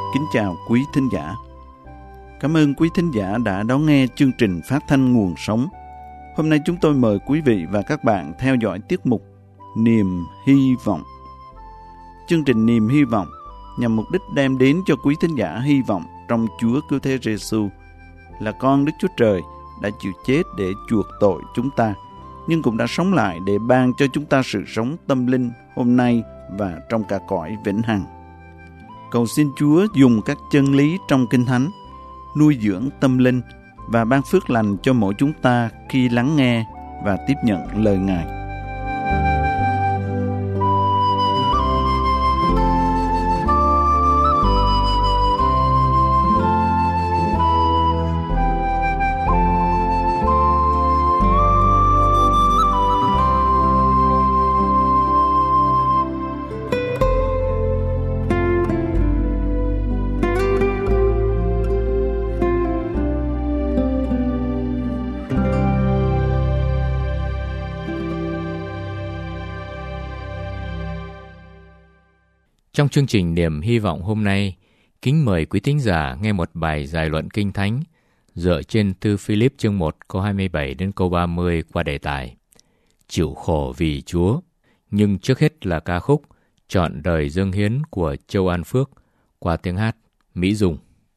Kính chào quý thính giả. Cảm ơn quý thính giả đã đón nghe chương trình phát thanh Nguồn Sống. Hôm nay chúng tôi mời quý vị và các bạn theo dõi tiết mục Niềm Hy Vọng. Chương trình Niềm Hy Vọng nhằm mục đích đem đến cho quý thính giả hy vọng trong Chúa Cứu Thế Giêsu là con Đức Chúa Trời đã chịu chết để chuộc tội chúng ta, nhưng cũng đã sống lại để ban cho chúng ta sự sống tâm linh hôm nay và trong cả cõi vĩnh hằng. Cầu xin Chúa dùng các chân lý trong Kinh Thánh nuôi dưỡng tâm linh và ban phước lành cho mỗi chúng ta khi lắng nghe và tiếp nhận lời Ngài. Trong chương trình Niềm Hy Vọng hôm nay, kính mời quý thính giả nghe một bài giải luận Kinh Thánh dựa trên thư Philip chương 1 câu 27 đến câu 30 qua đề tài Chịu khổ vì Chúa. Nhưng trước hết là ca khúc Trọn đời dâng hiến của Châu An Phước qua tiếng hát Mỹ Dung.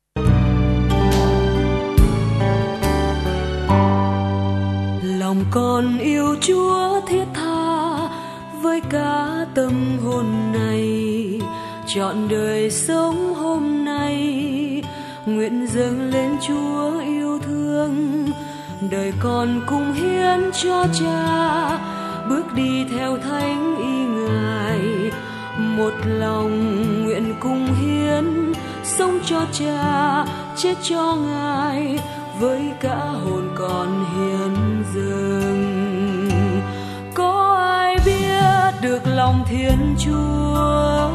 Lòng con yêu Chúa thiết tha với cả tâm hồn này, trọn đời sống hôm nay nguyện dâng lên Chúa yêu thương. Đời con cùng hiến cho Cha, bước đi theo thánh ý Ngài. Một lòng nguyện cùng hiến, sống cho Cha, chết cho Ngài, với cả hồn con hiến dâng. Có ai biết được lòng Thiên Chúa,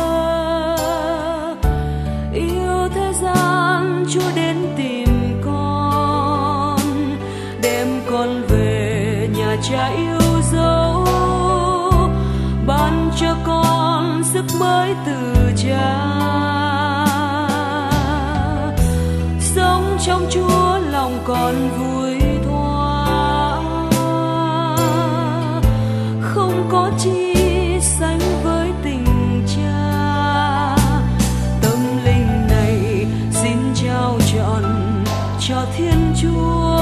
yêu thế gian Chúa đến tìm con, đem con về nhà Cha yêu dấu, ban cho con sức mới từ Cha. Sống trong Chúa lòng con vui thoa, không có chi sánh với tình Cha. Tâm linh này xin trao trọn cho Thiên Chúa,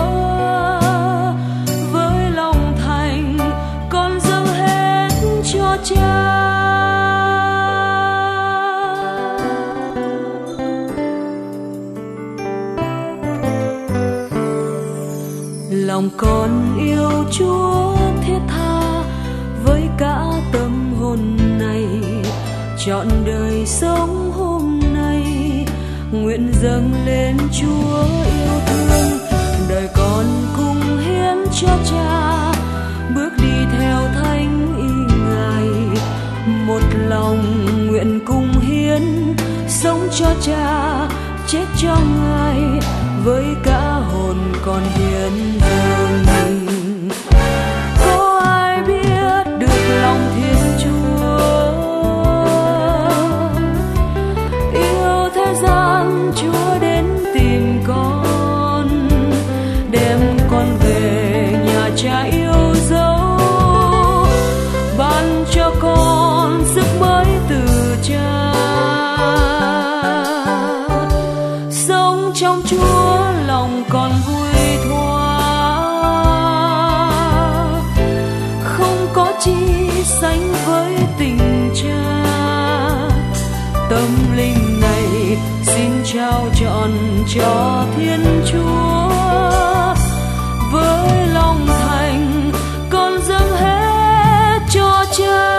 với lòng thành con dâng hết cho Cha. Lòng con yêu Chúa thiết tha với cả tâm hồn này, trọn đời sống hôm nay nguyện dâng lên Chúa yêu thương. Đời con cùng hiến cho Cha, bước đi theo thánh ý Ngài. Một lòng nguyện cùng hiến, sống cho Cha, chết cho Ngài, với cả hồn con hiến dâng. Có ai biết được lòng Thiên Chúa, yêu thế gian Chúa đến tìm con, đem con về nhà Cha yêu dấu, ban cho con sức mới từ Cha. Sống trong Chúa lòng con vui thoa, không có chi sánh với tình Cha. Tâm linh này xin trao trọn cho Thiên Chúa, với lòng thành con dâng hết cho Cha.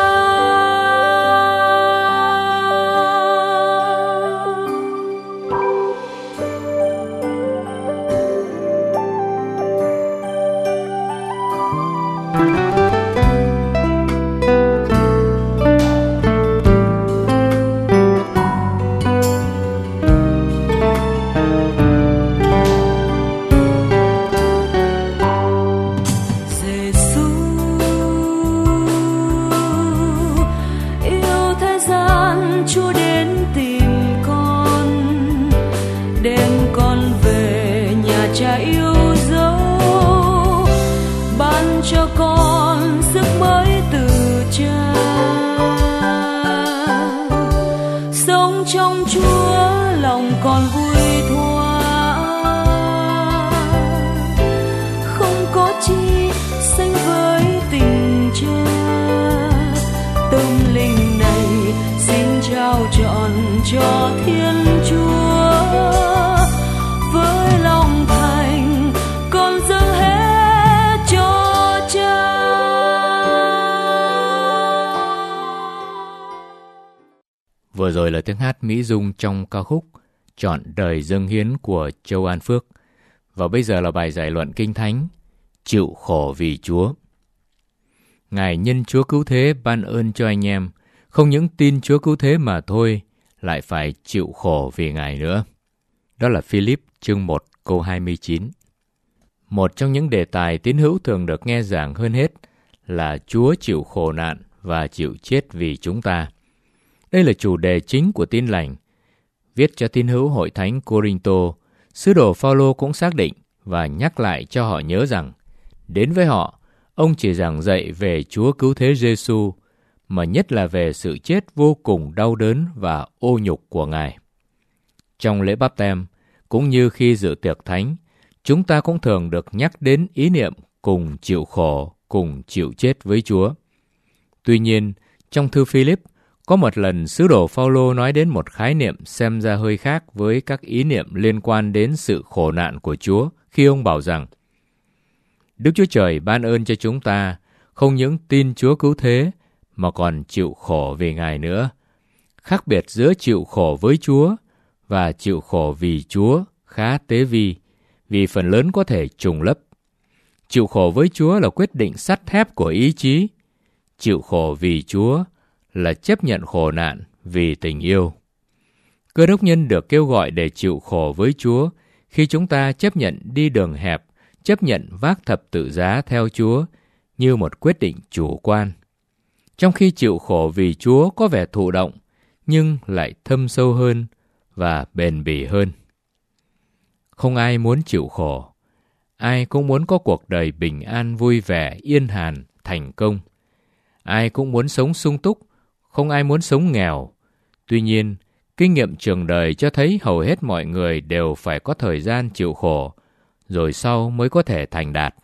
Vừa rồi là tiếng hát Mỹ Dung trong ca khúc Trọn đời dâng hiến của Châu An Phước. Và bây giờ là bài giải luận Kinh Thánh, Chịu khổ vì Chúa. Ngài nhân Chúa cứu thế ban ơn cho anh em, không những tin Chúa cứu thế mà thôi, lại phải chịu khổ vì Ngài nữa. Đó là Philip chương 1 câu 29. Một trong những đề tài tín hữu thường được nghe giảng hơn hết là Chúa chịu khổ nạn và chịu chết vì chúng ta. Đây là chủ đề chính của Tin Lành. Viết cho tín hữu hội thánh Cô-rinh-tô, sứ đồ Phao-lô cũng xác định và nhắc lại cho họ nhớ rằng, đến với họ, ông chỉ giảng dạy về Chúa cứu thế Giê-xu, mà nhất là về sự chết vô cùng đau đớn và ô nhục của Ngài. Trong lễ báp têm, cũng như khi dự tiệc thánh, chúng ta cũng thường được nhắc đến ý niệm cùng chịu khổ, cùng chịu chết với Chúa. Tuy nhiên, trong thư Philip, có một lần sứ đồ Phao-lô nói đến một khái niệm xem ra hơi khác với các ý niệm liên quan đến sự khổ nạn của Chúa khi ông bảo rằng Đức Chúa Trời ban ơn cho chúng ta không những tin Chúa cứu thế mà còn chịu khổ vì Ngài nữa. Khác biệt giữa chịu khổ với Chúa và chịu khổ vì Chúa khá tế vi, vì phần lớn có thể trùng lấp. Chịu khổ với Chúa là quyết định sắt thép của ý chí. Chịu khổ vì Chúa là chấp nhận khổ nạn vì tình yêu. Cơ đốc nhân được kêu gọi để chịu khổ với Chúa khi chúng ta chấp nhận đi đường hẹp, chấp nhận vác thập tự giá theo Chúa như một quyết định chủ quan. Trong khi chịu khổ vì Chúa có vẻ thụ động, nhưng lại thâm sâu hơn và bền bỉ hơn. Không ai muốn chịu khổ. Ai cũng muốn có cuộc đời bình an, vui vẻ, yên hàn, thành công. Ai cũng muốn sống sung túc, không ai muốn sống nghèo. Tuy nhiên, kinh nghiệm trường đời cho thấy hầu hết mọi người đều phải có thời gian chịu khổ, rồi sau mới có thể thành đạt.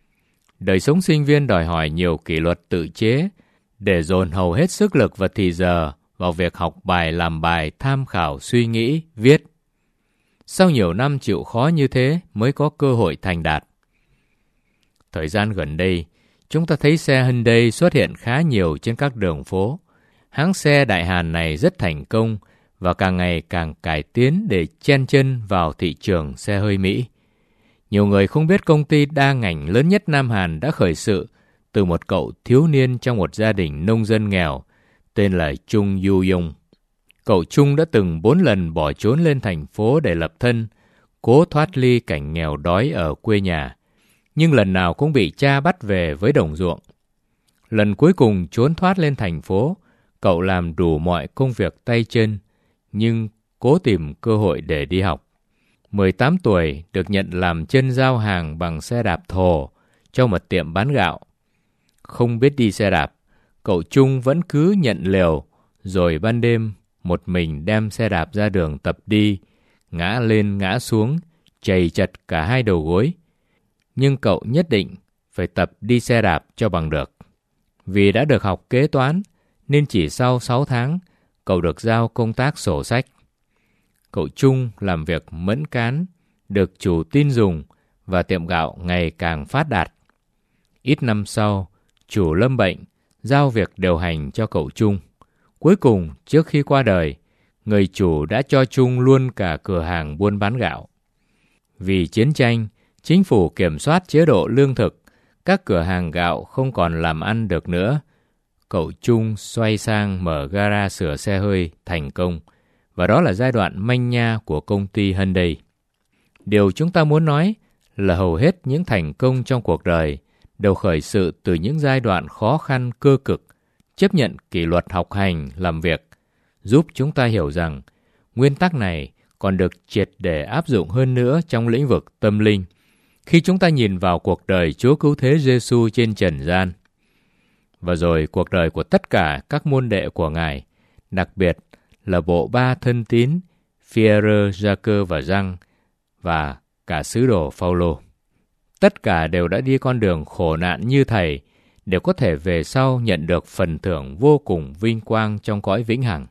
Đời sống sinh viên đòi hỏi nhiều kỷ luật tự chế để dồn hầu hết sức lực và thì giờ vào việc học bài, làm bài, tham khảo, suy nghĩ, viết. Sau nhiều năm chịu khó như thế mới có cơ hội thành đạt. Thời gian gần đây, chúng ta thấy xe Hyundai xuất hiện khá nhiều trên các đường phố. Hãng xe Đại Hàn này rất thành công và càng ngày càng cải tiến để chen chân vào thị trường xe hơi Mỹ. Nhiều người không biết công ty đa ngành lớn nhất Nam Hàn đã khởi sự từ một cậu thiếu niên trong một gia đình nông dân nghèo tên là Chung Yu-yong. Cậu Chung đã từng 4 lần bỏ trốn lên thành phố để lập thân, cố thoát ly cảnh nghèo đói ở quê nhà, nhưng lần nào cũng bị cha bắt về với đồng ruộng. Lần cuối cùng trốn thoát lên thành phố, cậu làm đủ mọi công việc tay chân, nhưng cố tìm cơ hội để đi học. 18 tuổi được nhận làm chân giao hàng bằng xe đạp thồ cho một tiệm bán gạo. Không biết đi xe đạp, cậu Chung vẫn cứ nhận liều, rồi ban đêm một mình đem xe đạp ra đường tập đi, ngã lên ngã xuống, chầy chật cả hai đầu gối. Nhưng cậu nhất định phải tập đi xe đạp cho bằng được. Vì đã được học kế toán, nên chỉ sau 6 tháng, cậu được giao công tác sổ sách. Cậu Chung làm việc mẫn cán, được chủ tin dùng và tiệm gạo ngày càng phát đạt. Ít năm sau, chủ lâm bệnh, giao việc điều hành cho cậu Chung. Cuối cùng, trước khi qua đời, người chủ đã cho Chung luôn cả cửa hàng buôn bán gạo. Vì chiến tranh, chính phủ kiểm soát chế độ lương thực, các cửa hàng gạo không còn làm ăn được nữa. Cậu Chung xoay sang mở gara sửa xe hơi thành công, và đó là giai đoạn manh nha của công ty Hyundai. Điều chúng ta muốn nói là hầu hết những thành công trong cuộc đời đều khởi sự từ những giai đoạn khó khăn cơ cực, chấp nhận kỷ luật học hành, làm việc, giúp chúng ta hiểu rằng nguyên tắc này còn được triệt để áp dụng hơn nữa trong lĩnh vực tâm linh khi chúng ta nhìn vào cuộc đời Chúa Cứu Thế Giê-xu trên trần gian. Và rồi cuộc đời của tất cả các môn đệ của Ngài, đặc biệt là bộ ba thân tín Phi-e-rơ, Gia-cơ và Giăng và cả sứ đồ Phao-lô. Tất cả đều đã đi con đường khổ nạn như Thầy để có thể về sau nhận được phần thưởng vô cùng vinh quang trong cõi vĩnh hằng.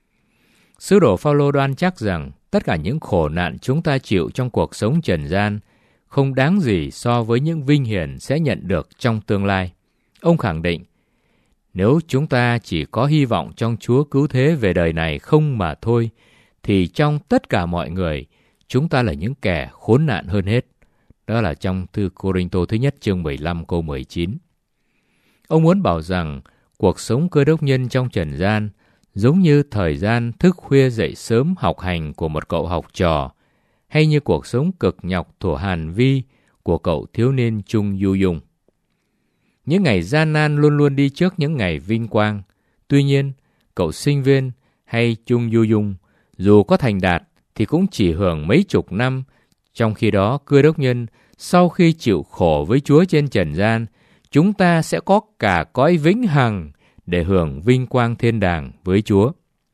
Sứ đồ Phao-lô đoan chắc rằng tất cả những khổ nạn chúng ta chịu trong cuộc sống trần gian không đáng gì so với những vinh hiển sẽ nhận được trong tương lai. Ông khẳng định, Nếu chúng ta chỉ có hy vọng trong Chúa cứu thế về đời này không mà thôi, thì trong tất cả mọi người, chúng ta là những kẻ khốn nạn hơn hết. Đó là trong thư Cô-rinh-tô thứ nhất chương 15 câu 19. Ông muốn bảo rằng cuộc sống cơ đốc nhân trong trần gian giống như thời gian thức khuya dậy sớm học hành của một cậu học trò, hay như cuộc sống cực nhọc thuở Hàn Vi của cậu thiếu niên Chung Du Dung. Những ngày gian nan luôn luôn đi trước những ngày vinh quang. Tuy nhiên, cậu sinh viên hay Chung Du Dung dù có thành đạt thì cũng chỉ hưởng mấy chục năm, trong khi đó cơ đốc nhân sau khi chịu khổ với Chúa trên trần gian, chúng ta sẽ có cả cõi vĩnh hằng để hưởng vinh quang thiên đàng với Chúa.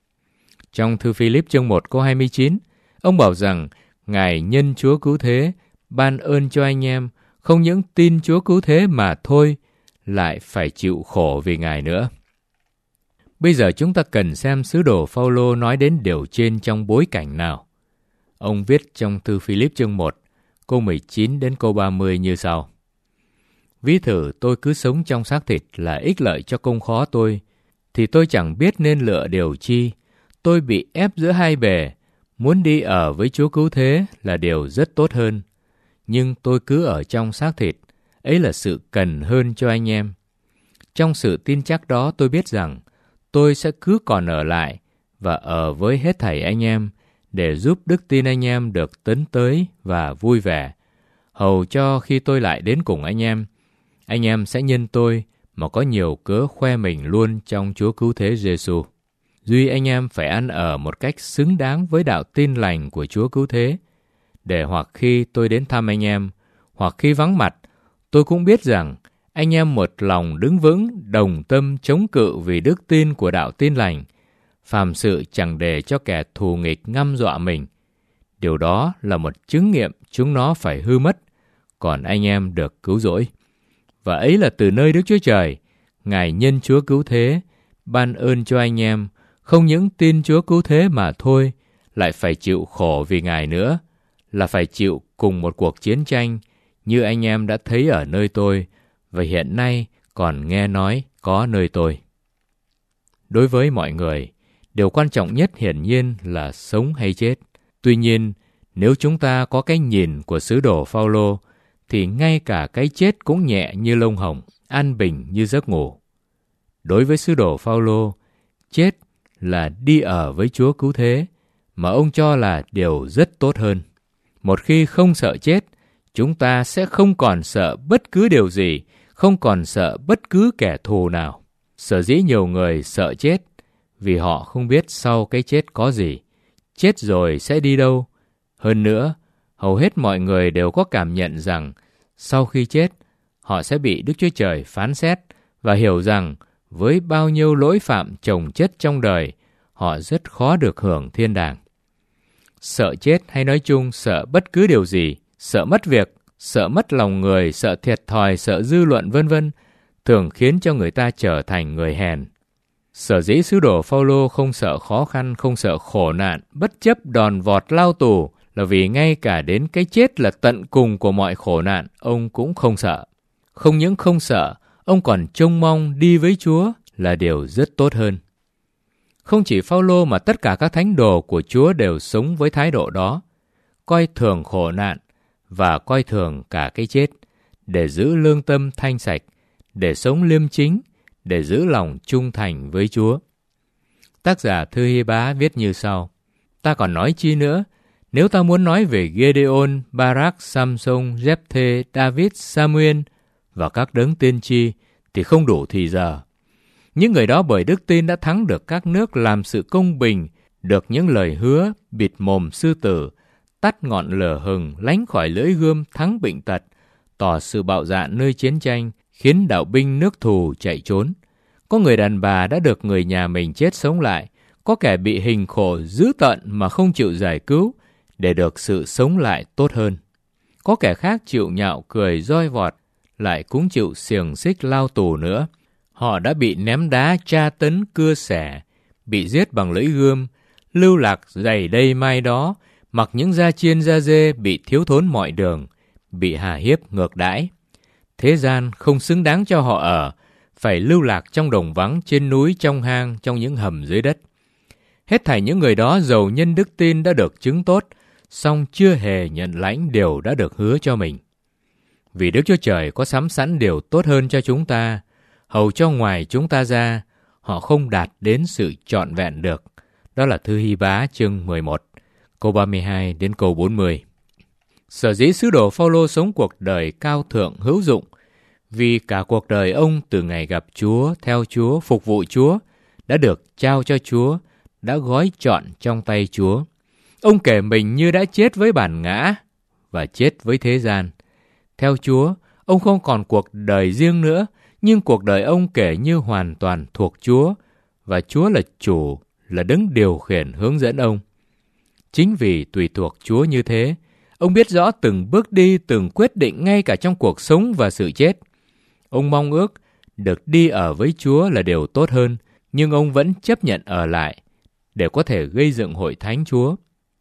Trong thư Philip chương 1 câu 29, ông bảo rằng Ngài nhân Chúa cứu thế ban ơn cho anh em không những tin Chúa cứu thế mà thôi, lại phải chịu khổ vì Ngài nữa. Bây giờ chúng ta cần xem sứ đồ Phao-lô nói đến điều trên trong bối cảnh nào. Ông viết trong thư Philip chương 1, câu 19 đến câu 30 như sau. Ví thử tôi cứ sống trong xác thịt là ích lợi cho công khó tôi, thì tôi chẳng biết nên lựa điều chi. Tôi bị ép giữa hai bề, muốn đi ở với Chúa cứu thế là điều rất tốt hơn. Nhưng tôi cứ ở trong xác thịt, ấy là sự cần hơn cho anh em. Trong sự tin chắc đó tôi biết rằng tôi sẽ cứ còn ở lại và ở với hết thảy anh em để giúp đức tin anh em được tấn tới và vui vẻ, hầu cho khi tôi lại đến cùng anh em sẽ nhân tôi mà có nhiều cớ khoe mình luôn trong Chúa cứu thế Giêsu. Duy anh em phải ăn ở một cách xứng đáng với đạo tin lành của Chúa cứu thế, để hoặc khi tôi đến thăm anh em, hoặc khi vắng mặt, tôi cũng biết rằng anh em một lòng đứng vững, đồng tâm chống cự vì đức tin của đạo tin lành, phàm sự chẳng để cho kẻ thù nghịch ngăm dọa mình. Điều đó là một chứng nghiệm chúng nó phải hư mất, còn anh em được cứu rỗi. Và ấy là từ nơi Đức Chúa Trời, Ngài nhân Chúa cứu thế, ban ơn cho anh em, không những tin Chúa cứu thế mà thôi, lại phải chịu khổ vì Ngài nữa, là phải chịu cùng một cuộc chiến tranh, như anh em đã thấy ở nơi tôi, và hiện nay còn nghe nói có nơi tôi. Đối với mọi người, điều quan trọng nhất hiển nhiên là sống hay chết. Tuy nhiên, nếu chúng ta có cái nhìn của sứ đồ Phao-lô, thì ngay cả cái chết cũng nhẹ như lông hồng, an bình như giấc ngủ. Đối với sứ đồ Phao-lô, chết là đi ở với Chúa cứu thế, mà ông cho là điều rất tốt hơn. Một khi không sợ chết, chúng ta sẽ không còn sợ bất cứ điều gì, không còn sợ bất cứ kẻ thù nào. Sở dĩ nhiều người sợ chết, vì họ không biết sau cái chết có gì, chết rồi sẽ đi đâu. Hơn nữa, hầu hết mọi người đều có cảm nhận rằng sau khi chết, họ sẽ bị Đức Chúa Trời phán xét và hiểu rằng với bao nhiêu lỗi phạm chồng chất trong đời, họ rất khó được hưởng thiên đàng. Sợ chết hay nói chung sợ bất cứ điều gì, sợ mất việc, sợ mất lòng người, sợ thiệt thòi, sợ dư luận vân vân, thường khiến cho người ta trở thành người hèn. Sở dĩ sứ đồ Phao-lô không sợ khó khăn, không sợ khổ nạn, bất chấp đòn vọt lao tù, là vì ngay cả đến cái chết là tận cùng của mọi khổ nạn, ông cũng không sợ. Không những không sợ, ông còn trông mong đi với Chúa là điều rất tốt hơn. Không chỉ Phao-lô mà tất cả các thánh đồ của Chúa đều sống với thái độ đó, coi thường khổ nạn và coi thường cả cái chết, để giữ lương tâm thanh sạch, để sống liêm chính, để giữ lòng trung thành với Chúa. Tác giả thư Hy-bá viết như sau: Ta còn nói chi nữa, nếu ta muốn nói về Gideon, Barak, Samson, Jephthê, David, Samuel và các đấng tiên tri thì không đủ thì giờ. Những người đó bởi đức tin đã thắng được các nước, làm sự công bình, được những lời hứa, bịt mồm sư tử, tắt ngọn lửa hừng, lánh khỏi lưỡi gươm, thắng bệnh tật, tỏ sự bạo dạn nơi chiến tranh, khiến đạo binh nước thù chạy trốn. Có người đàn bà đã được người nhà mình chết sống lại, có kẻ bị hình khổ dữ tợn mà không chịu giải cứu, để được sự sống lại tốt hơn. Có kẻ khác chịu nhạo cười roi vọt, lại cũng chịu xiềng xích lao tù nữa. Họ đã bị ném đá, tra tấn, cưa xẻ, bị giết bằng lưỡi gươm, lưu lạc giày đây mai đó, mặc những da chiên da dê, bị thiếu thốn mọi đường, bị hà hiếp ngược đãi. Thế gian không xứng đáng cho họ ở, phải lưu lạc trong đồng vắng, trên núi, trong hang, trong những hầm dưới đất. Hết thảy những người đó dầu nhân đức tin đã được chứng tốt, song chưa hề nhận lãnh điều đã được hứa cho mình. Vì Đức Chúa Trời có sắm sẵn điều tốt hơn cho chúng ta, hầu cho ngoài chúng ta ra, họ không đạt đến sự trọn vẹn được. Đó là thư Hy-bá chương 11, câu 32 đến câu 40. Sở dĩ sứ đồ Phao-lô sống cuộc đời cao thượng hữu dụng, vì cả cuộc đời ông từ ngày gặp Chúa, theo Chúa, phục vụ Chúa, đã được trao cho Chúa, đã gói trọn trong tay Chúa. Ông kể mình như đã chết với bản ngã và chết với thế gian. Theo Chúa, ông không còn cuộc đời riêng nữa, nhưng cuộc đời ông kể như hoàn toàn thuộc Chúa, và Chúa là chủ, là đấng điều khiển hướng dẫn ông. Chính vì tùy thuộc Chúa như thế, ông biết rõ từng bước đi, từng quyết định ngay cả trong cuộc sống và sự chết. Ông mong ước được đi ở với Chúa là điều tốt hơn, nhưng ông vẫn chấp nhận ở lại để có thể gây dựng hội thánh Chúa.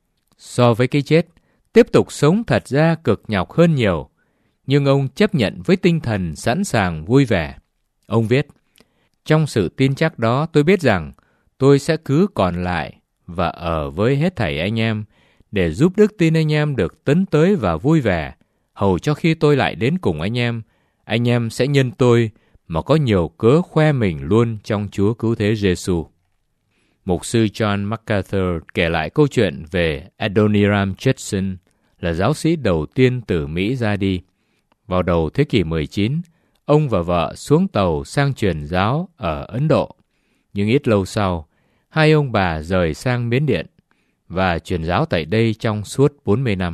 So với cái chết, tiếp tục sống thật ra cực nhọc hơn nhiều, nhưng ông chấp nhận với tinh thần sẵn sàng vui vẻ. Ông viết, trong sự tin chắc đó tôi biết rằng tôi sẽ cứ còn lại và ở với hết thảy anh em để giúp đức tin anh em được tấn tới và vui vẻ, hầu cho khi tôi lại đến cùng anh em sẽ nhân tôi mà có nhiều cớ khoe mình luôn trong Chúa Cứu Thế Giêsu. Mục sư John MacArthur kể lại câu chuyện về Adoniram Judson, là giáo sĩ đầu tiên từ Mỹ ra đi. Vào đầu thế kỷ 19, ông và vợ xuống tàu sang truyền giáo ở Ấn Độ. Nhưng ít lâu sau, hai ông bà rời sang Miến Điện và truyền giáo tại đây trong suốt 40 năm.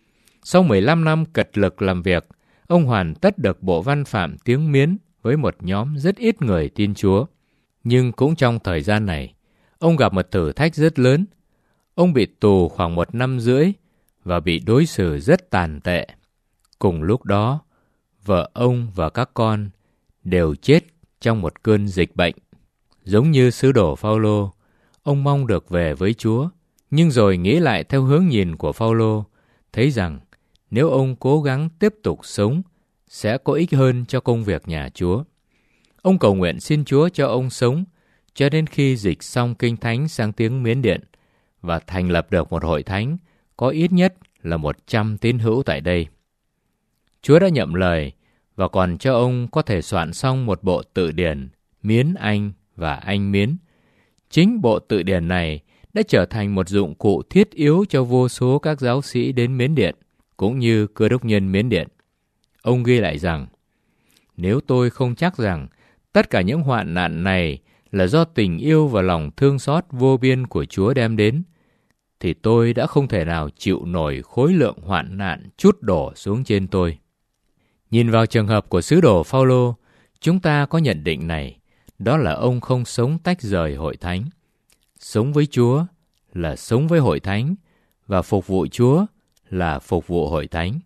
Sau 15 năm cật lực làm việc, ông hoàn tất được bộ văn phạm tiếng Miến với một nhóm rất ít người tin Chúa. Nhưng cũng trong thời gian này, ông gặp một thử thách rất lớn. Ông bị tù khoảng 1 năm rưỡi và bị đối xử rất tàn tệ. Cùng lúc đó, vợ ông và các con đều chết trong một cơn dịch bệnh. Giống như sứ đồ Phao-lô, ông mong được về với Chúa, nhưng rồi nghĩ lại theo hướng nhìn của Phao-lô, thấy rằng nếu ông cố gắng tiếp tục sống, sẽ có ích hơn cho công việc nhà Chúa. Ông cầu nguyện xin Chúa cho ông sống, cho đến khi dịch xong Kinh Thánh sang tiếng Miến Điện và thành lập được một hội thánh có ít nhất là 100 tín hữu tại đây. Chúa đã nhậm lời và còn cho ông có thể soạn xong một bộ tự điển Miến Anh và Anh Miến. Chính bộ tự điển này đã trở thành một dụng cụ thiết yếu cho vô số các giáo sĩ đến Miến Điện, cũng như Cơ đốc nhân Miến Điện. Ông ghi lại rằng, nếu tôi không chắc rằng tất cả những hoạn nạn này là do tình yêu và lòng thương xót vô biên của Chúa đem đến, thì tôi đã không thể nào chịu nổi khối lượng hoạn nạn trút đổ xuống trên tôi. Nhìn vào trường hợp của sứ đồ Phao-lô, chúng ta có nhận định này, đó là ông không sống tách rời hội thánh. Sống với Chúa là sống với hội thánh, và phục vụ Chúa là phục vụ hội thánh.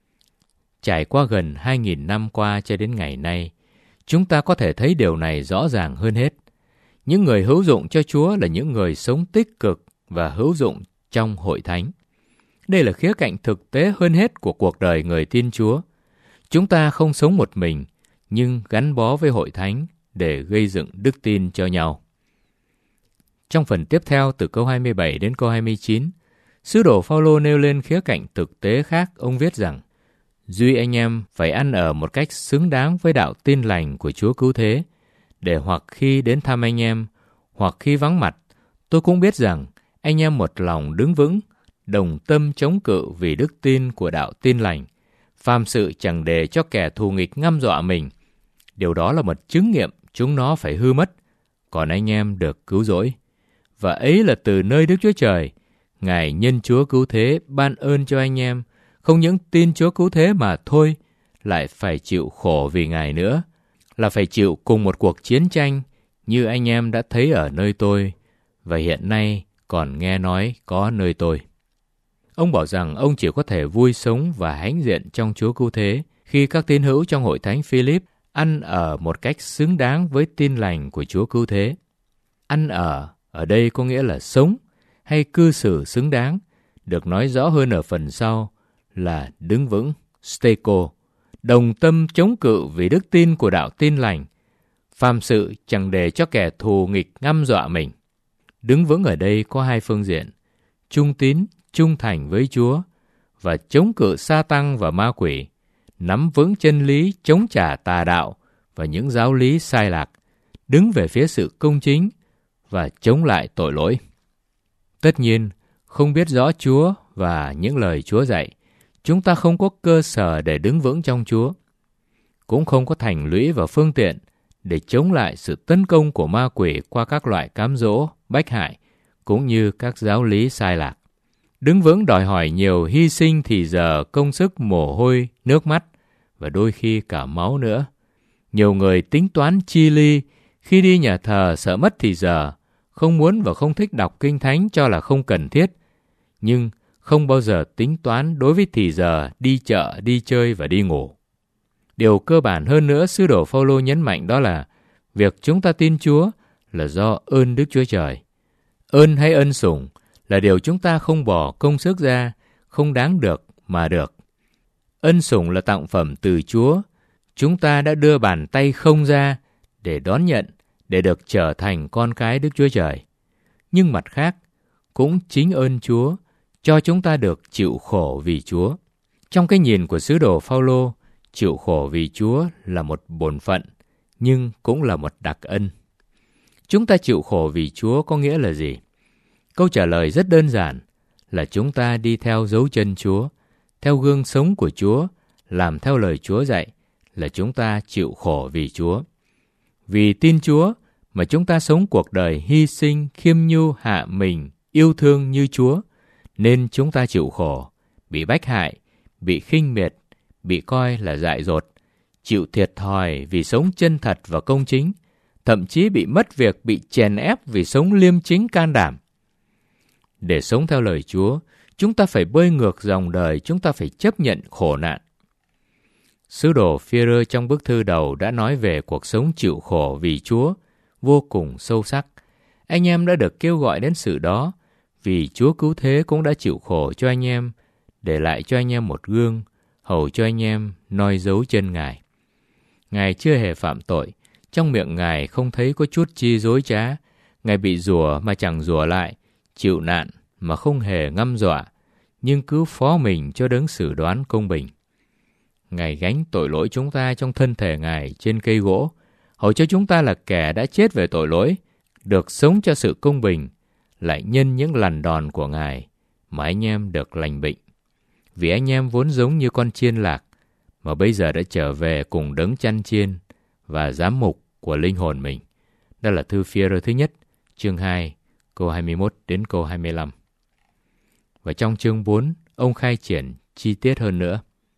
Trải qua gần 2.000 năm qua cho đến ngày nay, chúng ta có thể thấy điều này rõ ràng hơn hết. Những người hữu dụng cho Chúa là những người sống tích cực và hữu dụng trong hội thánh. Đây là khía cạnh thực tế hơn hết của cuộc đời người tin Chúa. Chúng ta không sống một mình, nhưng gắn bó với hội thánh để gây dựng đức tin cho nhau. Trong phần tiếp theo từ câu 27 đến câu 29, sứ đồ Phao-lô nêu lên khía cạnh thực tế khác. Ông viết rằng, duy anh em phải ăn ở một cách xứng đáng với đạo tin lành của Chúa Cứu Thế, để hoặc khi đến thăm anh em, hoặc khi vắng mặt, tôi cũng biết rằng anh em một lòng đứng vững, đồng tâm chống cự vì đức tin của đạo tin lành, phàm sự chẳng để cho kẻ thù nghịch ngăm dọa mình. Điều đó là một chứng nghiệm chúng nó phải hư mất, còn anh em được cứu rỗi. Và ấy là từ nơi Đức Chúa Trời, Ngài nhân Chúa Cứu Thế ban ơn cho anh em, không những tin Chúa Cứu Thế mà thôi, lại phải chịu khổ vì Ngài nữa, là phải chịu cùng một cuộc chiến tranh như anh em đã thấy ở nơi tôi, và hiện nay còn nghe nói có nơi tôi. Ông bảo rằng ông chỉ có thể vui sống và hãnh diện trong Chúa Cứu Thế khi các tín hữu trong hội thánh Philip ăn ở một cách xứng đáng với tin lành của Chúa Cứu Thế. Ăn ở đây có nghĩa là sống hay cư xử xứng đáng, được nói rõ hơn ở phần sau là đứng vững, steko, đồng tâm chống cự vì đức tin của đạo tin lành, phàm sự chẳng để cho kẻ thù nghịch ngăm dọa mình. Đứng vững ở đây có hai phương diện: trung tín, trung thành với Chúa và chống cự Sa-tăng và ma quỷ, nắm vững chân lý, chống trả tà đạo và những giáo lý sai lạc, đứng về phía sự công chính và chống lại tội lỗi. Tất nhiên, không biết rõ Chúa và những lời Chúa dạy, chúng ta không có cơ sở để đứng vững trong Chúa, cũng không có thành lũy và phương tiện để chống lại sự tấn công của ma quỷ qua các loại cám dỗ, bách hại, cũng như các giáo lý sai lạc. Đứng vững đòi hỏi nhiều hy sinh thì giờ, công sức, mồ hôi, nước mắt và đôi khi cả máu nữa. Nhiều người tính toán chi ly, khi đi nhà thờ sợ mất thì giờ, không muốn và không thích đọc kinh thánh cho là không cần thiết, nhưng không bao giờ tính toán đối với thì giờ đi chợ, đi chơi và đi ngủ. Điều cơ bản hơn nữa, sứ đồ Phao-lô nhấn mạnh đó là việc chúng ta tin Chúa là do ơn Đức Chúa Trời. Ơn hay ân sủng là điều chúng ta không bỏ công sức ra, không đáng được mà được. Ân sủng là tặng phẩm từ Chúa. Chúng ta đã đưa bàn tay không ra để đón nhận, để được trở thành con cái Đức Chúa Trời. Nhưng mặt khác, cũng chính ơn Chúa cho chúng ta được chịu khổ vì Chúa. Trong cái nhìn của sứ đồ Phao-lô, chịu khổ vì Chúa là một bổn phận, nhưng cũng là một đặc ân. Chúng ta chịu khổ vì Chúa có nghĩa là gì? Câu trả lời rất đơn giản là chúng ta đi theo dấu chân Chúa, theo gương sống của Chúa, làm theo lời Chúa dạy, là chúng ta chịu khổ vì Chúa. Vì tin Chúa mà chúng ta sống cuộc đời hy sinh, khiêm nhu, hạ mình, yêu thương như Chúa, nên chúng ta chịu khổ, bị bách hại, bị khinh miệt, bị coi là dại dột, chịu thiệt thòi vì sống chân thật và công chính, thậm chí bị mất việc, bị chèn ép vì sống liêm chính can đảm. Để sống theo lời Chúa, chúng ta phải bơi ngược dòng đời, chúng ta phải chấp nhận khổ nạn. Sứ đồ Phi-e-rơ trong bức thư đầu đã nói về cuộc sống chịu khổ vì Chúa vô cùng sâu sắc. Anh em đã được kêu gọi đến sự đó, vì Chúa cứu thế cũng đã chịu khổ cho anh em, để lại cho anh em một gương, hầu cho anh em noi dấu chân Ngài. Ngài chưa hề phạm tội, trong miệng Ngài không thấy có chút chi dối trá. Ngài bị rủa mà chẳng rủa lại, chịu nạn mà không hề ngăm dọa, nhưng cứ phó mình cho đấng xử đoán công bình. Ngài gánh tội lỗi chúng ta trong thân thể Ngài trên cây gỗ, hầu cho chúng ta là kẻ đã chết về tội lỗi, được sống cho sự công bình, lại nhân những lần đòn của Ngài mà anh em được lành bệnh. Vì anh em vốn giống như con chiên lạc, mà bây giờ đã trở về cùng đấng chăn chiên và giám mục của linh hồn mình. Đó là thư Phi-e-rơ thứ nhất, chương 2, câu 21 đến câu 25. Và trong chương 4, ông khai triển chi tiết hơn nữa.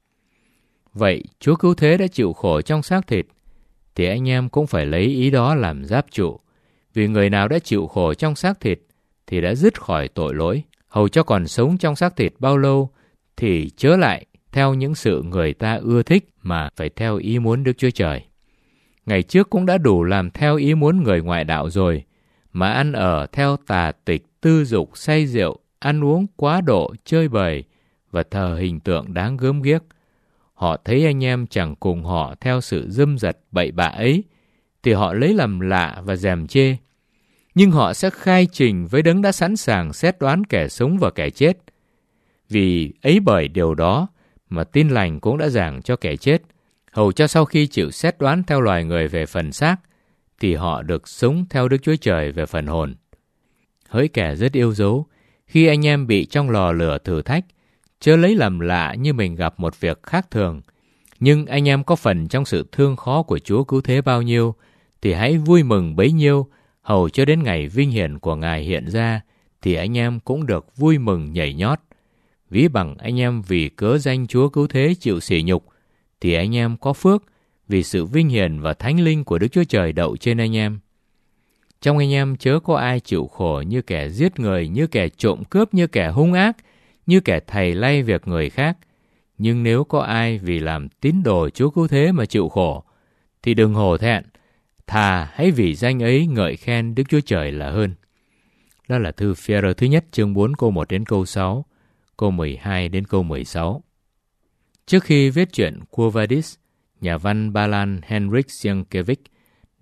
Vậy Chúa cứu thế đã chịu khổ trong xác thịt, thì anh em cũng phải lấy ý đó làm giáp trụ. Vì người nào đã chịu khổ trong xác thịt thì đã dứt khỏi tội lỗi, hầu cho còn sống trong xác thịt bao lâu thì chớ lại theo những sự người ta ưa thích, mà phải theo ý muốn Đức Chúa Trời. Ngày trước cũng đã đủ làm theo ý muốn người ngoại đạo rồi, mà ăn ở theo tà tịch, tư dục, say rượu, ăn uống quá độ, chơi bời và thờ hình tượng đáng gớm ghiếc. Họ thấy anh em chẳng cùng họ theo sự dâm dật bậy bạ ấy, thì họ lấy làm lạ và gièm chê. Nhưng họ sẽ khai trình với đấng đã sẵn sàng xét đoán kẻ sống và kẻ chết. Vì ấy bởi điều đó mà tin lành cũng đã giảng cho kẻ chết, hầu cho sau khi chịu xét đoán theo loài người về phần xác, thì họ được sống theo Đức Chúa Trời về phần hồn. Hỡi kẻ rất yêu dấu, khi anh em bị trong lò lửa thử thách, chớ lấy làm lạ như mình gặp một việc khác thường. Nhưng anh em có phần trong sự thương khó của Chúa cứu thế bao nhiêu, thì hãy vui mừng bấy nhiêu, hầu cho đến ngày vinh hiển của Ngài hiện ra, thì anh em cũng được vui mừng nhảy nhót. Ví bằng anh em vì cớ danh Chúa cứu thế chịu sỉ nhục, thì anh em có phước, vì sự vinh hiển và thánh linh của Đức Chúa Trời đậu trên anh em. Trong anh em chớ có ai chịu khổ như kẻ giết người, như kẻ trộm cướp, như kẻ hung ác, như kẻ thầy lay việc người khác. Nhưng nếu có ai vì làm tín đồ Chúa cứu thế mà chịu khổ, thì đừng hổ thẹn, thà hãy vì danh ấy ngợi khen Đức Chúa Trời là hơn. Đó là thư Phi-e-rơ thứ nhất, chương 4 câu 1 đến câu 6, câu 12 đến câu 16. Trước khi viết truyện Quo Vadis, nhà văn Ba Lan Henryk Sienkiewicz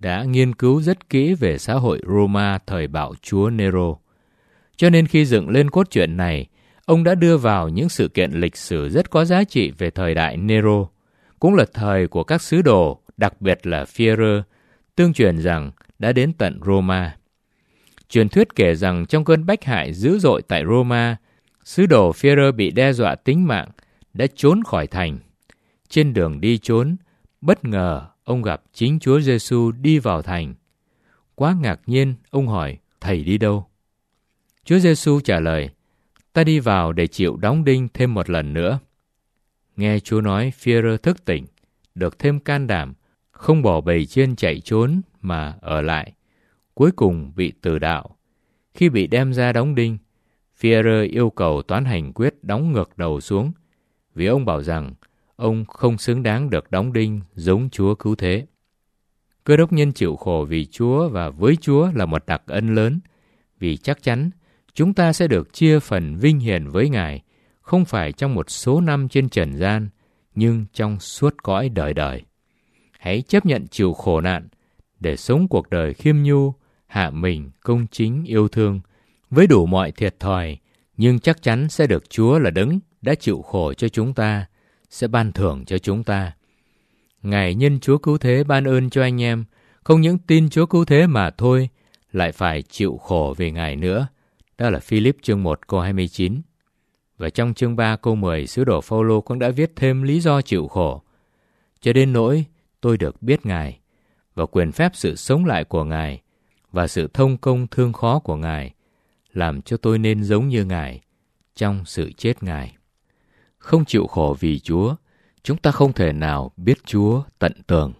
đã nghiên cứu rất kỹ về xã hội Roma thời bạo chúa Nero. Cho nên khi dựng lên cốt truyện này, ông đã đưa vào những sự kiện lịch sử rất có giá trị về thời đại Nero, cũng là thời của các sứ đồ, đặc biệt là Führer, tương truyền rằng đã đến tận Roma. Truyền thuyết kể rằng trong cơn bách hại dữ dội tại Roma, sứ đồ Führer bị đe dọa tính mạng, đã trốn khỏi thành. Trên đường đi trốn, bất ngờ ông gặp chính Chúa Giêsu đi vào thành. Quá ngạc nhiên, ông hỏi, Thầy đi đâu? Chúa Giêsu trả lời, ta đi vào để chịu đóng đinh thêm một lần nữa. Nghe Chúa nói, Führer thức tỉnh, được thêm can đảm, không bỏ bầy chiên chạy trốn mà ở lại. Cuối cùng bị tử đạo. Khi bị đem ra đóng đinh, Führer yêu cầu toán hành quyết đóng ngược đầu xuống, vì ông bảo rằng ông không xứng đáng được đóng đinh giống Chúa cứu thế. Cơ đốc nhân chịu khổ vì Chúa và với Chúa là một đặc ân lớn, vì chắc chắn chúng ta sẽ được chia phần vinh hiển với Ngài, không phải trong một số năm trên trần gian, nhưng trong suốt cõi đời đời. Hãy chấp nhận chịu khổ nạn để sống cuộc đời khiêm nhu, hạ mình, công chính, yêu thương, với đủ mọi thiệt thòi, nhưng chắc chắn sẽ được Chúa là đấng đã chịu khổ cho chúng ta, sẽ ban thưởng cho chúng ta. Ngài nhân Chúa cứu thế ban ơn cho anh em, không những tin Chúa cứu thế mà thôi, lại phải chịu khổ vì Ngài nữa. Đó là Philip chương 1 câu 29. Và trong chương 3 câu 10, sứ đồ Phaolô cũng đã viết thêm lý do chịu khổ. Cho đến nỗi tôi được biết Ngài, và quyền phép sự sống lại của Ngài, và sự thông công thương khó của Ngài, làm cho tôi nên giống như Ngài trong sự chết Ngài. Không chịu khổ vì Chúa, chúng ta không thể nào biết Chúa tận tường.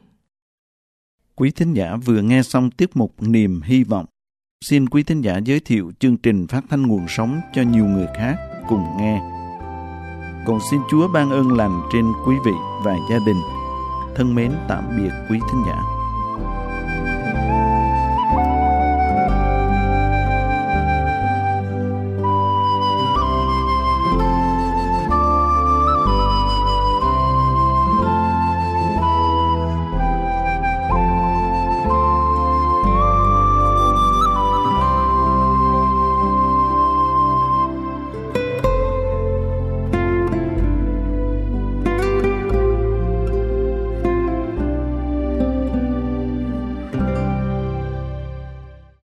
Quý thính giả vừa nghe xong tiết mục Niềm Hy Vọng. Xin quý thính giả giới thiệu chương trình phát thanh nguồn sống cho nhiều người khác cùng nghe. Còn xin Chúa ban ơn lành trên quý vị và gia đình. Thân mến tạm biệt quý thính giả.